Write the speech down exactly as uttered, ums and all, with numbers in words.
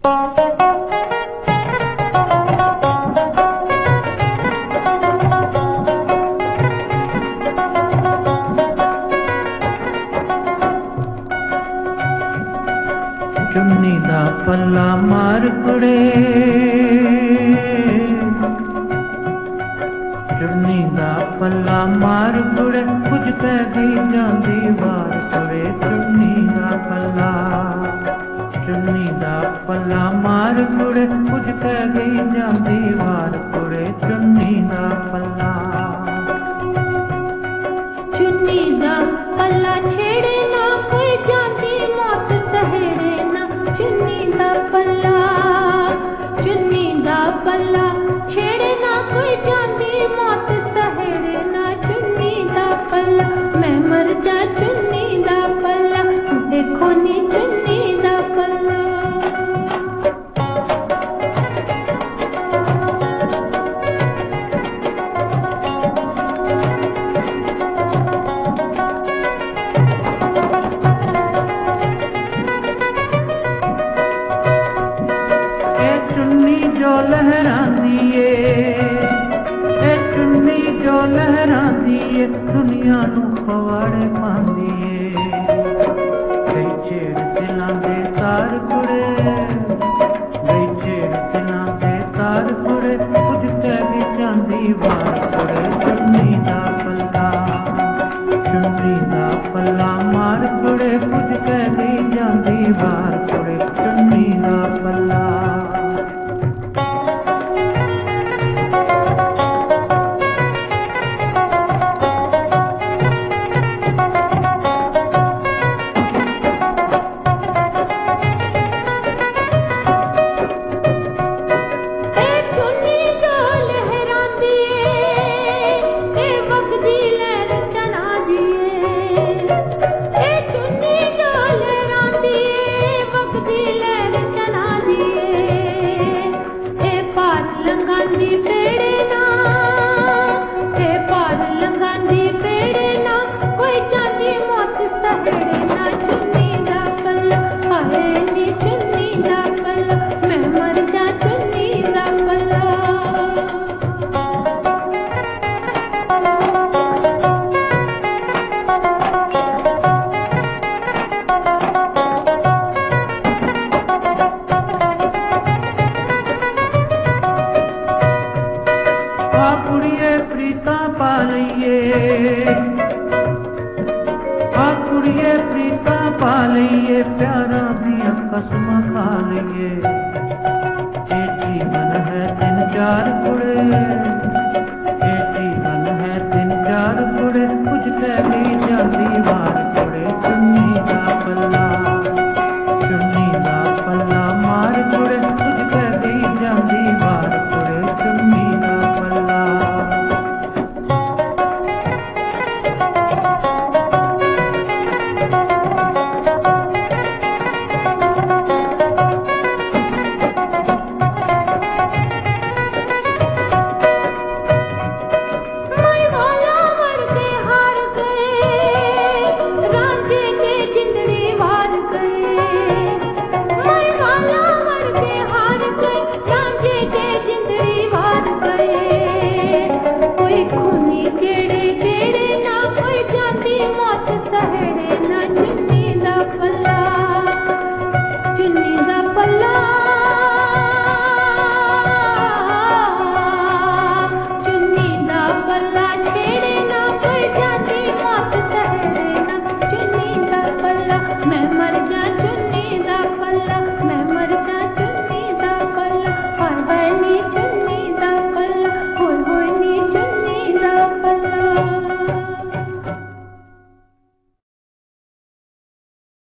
चुन्नी दा पल्ला मार कुड़े, चुन्नी दा पल्ला मार कुड़े, कुछ कह गई जांदी वार कुड़े। चुन्नी दा पल्ला, चुन्नी दा पल्ला मार कुड़े, कुछ कह गई जांदी वार कुड़े। चुन्नी दा पल्ला, चुन्नी दा पल्ला छेड़े ना कोई जांदी मौत सहेड़े ना। चुन्नी दा पल्ला, चुन्नी दा पल्ला छेड़े ना कोई जांदी मौत सहेड़े ना। चुन्नी दा पल्ला मैं मर जा, चुन्नी दा पल्ला देखो नी चुन्नी दा पल्ला। जो लहरांदी है, ए चुन्नी जो लहरांदी है, दुनिया नू पवाड़े पांदी है। गई छेड़ दिलां दे तार कुड़े, गई छेड़ दिलां दे तार कुड़े, कुछ कह भी जांदी वार कुड़े। चुन्नी दा पल्ला, चुन्नी दा पल्ला मार कुड़े, कुछ कह भी जांदी वार कुड़े। चुन्नी दा पल्ला, कुड़िए प्रीता पा लईए, आ कुड़िए प्रीता पा लईए, प्यारा दिया कसम खा लईए। ये जीवन है तीन चार कुड़े।